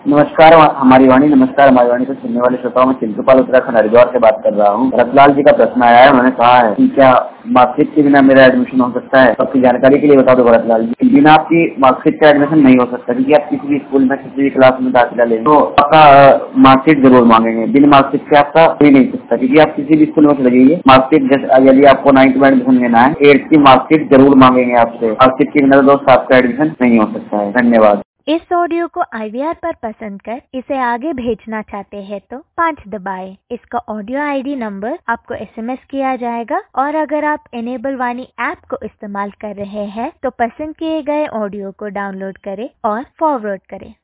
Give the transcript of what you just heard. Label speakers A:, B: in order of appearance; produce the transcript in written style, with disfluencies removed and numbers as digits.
A: नमस्कार हमारी वाणी को सुनने वाले श्रोताओं में चिंतुपाल उत्तराखंड हरिद्वार से बात कर रहा हूँ। रतलाल जी का प्रश्न आया है, उन्होंने कहा है कि क्या मार्कशीट के बिना मेरा एडमिशन हो सकता है। सबकी जानकारी के लिए बता दो रतलाल जी, बिना आपकी मार्कशीट का एडमिशन नहीं हो सकता, क्योंकि आप किसी भी स्कूल में किसी भी क्लास में दाखिला लें तो आपका मार्कशीट जरूर मांगेंगे। बिना मार्कशीट के आपका हो ही नहीं सकता, क्योंकि आप किसी भी स्कूल में चले जाइए, मार्कशीट यदि आपको 9th में एडमिशन लेना है 8th की मार्कशीट जरूर मांगेंगे आपसे। मार्कशीट के बिना दोस्त आपका एडमिशन नहीं हो सकता है। धन्यवाद।
B: इस ऑडियो को IVR पर पसंद कर इसे आगे भेजना चाहते हैं तो 5 दबाएं। इसका ऑडियो ID नंबर आपको SMS किया जाएगा, और अगर आप इनेबल वाणी ऐप को इस्तेमाल कर रहे हैं तो पसंद किए गए ऑडियो को डाउनलोड करें और फॉरवर्ड करें।